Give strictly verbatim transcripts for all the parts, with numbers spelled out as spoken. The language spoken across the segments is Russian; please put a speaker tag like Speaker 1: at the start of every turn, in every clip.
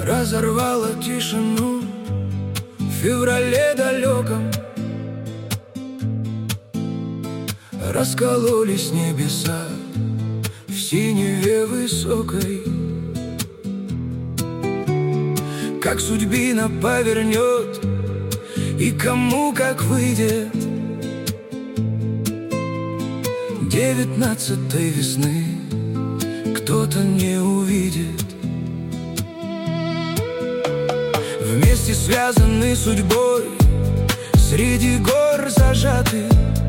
Speaker 1: разорвала тишину в феврале далеком. Раскололись небеса в синеве высокой. Как судьбина повернет и кому как выйдет девятнадцатой весны, кто-то не увидит. Вместе связаны судьбой, среди гор зажаты.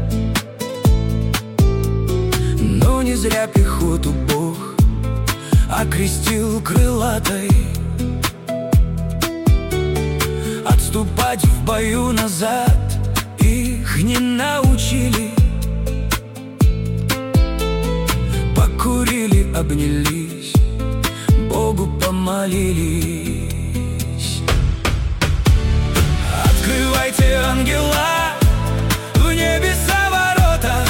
Speaker 1: Но не зря пехоту Бог окрестил крылатой. Отступать в бою назад их не научили. Покурили, обнялись, Богу помолились. Открывайте, ангела, в небеса ворота,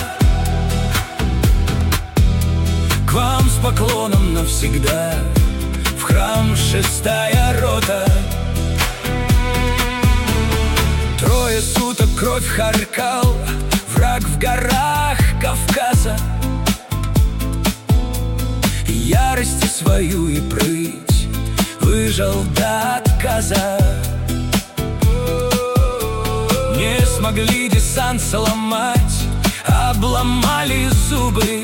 Speaker 1: к вам с поклоном навсегда, в храм шестая рота. Трое суток кровь харкал враг в горах Кавказа. Ярости свою и прыть выжал до отказа. Не смогли десант сломать, обломали зубы.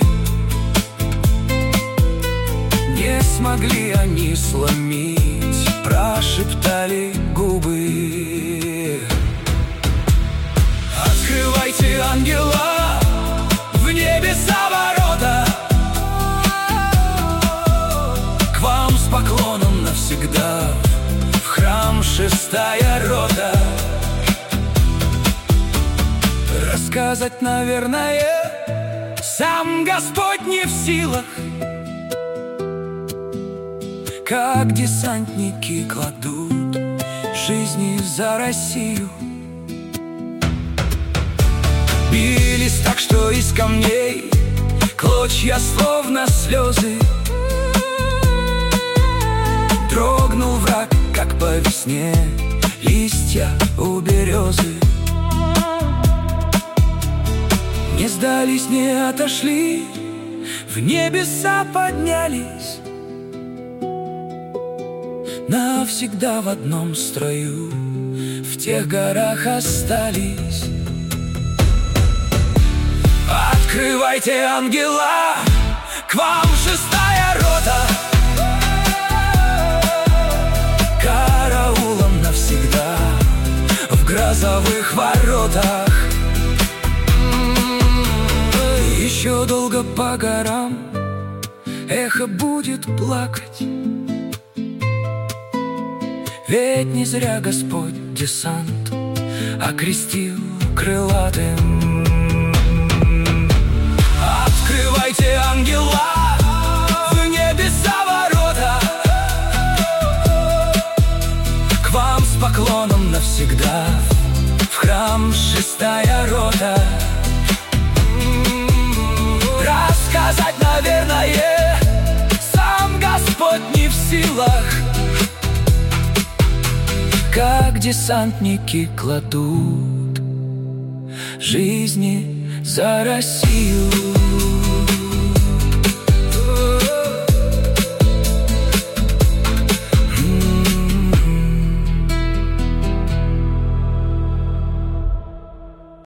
Speaker 1: Не смогли они сломить, прошептали губы. Открывайте, ангела, в небеса ворота, к вам с поклоном навсегда, в храм шестая рота. Рассказать, наверное, сам Господь не в силах, как десантники кладут жизни за Россию. Бились так, что из камней клочья словно слезы. Дрогнул враг, как по весне листья у березы. Не сдались, не отошли, в небеса поднялись. Навсегда в одном строю в тех горах остались. Открывайте, ангела, к вам шестая рота, караулом навсегда в грозовых воротах. Еще долго по горам эхо будет плакать, ведь не зря Господь десант окрестил крылатым. Открывайте, ангела, в небеса ворота, к вам с поклоном навсегда, в храм шестая рота. Рассказать, наверное, сам Господь не в силах, как десантники кладут жизни за Россию.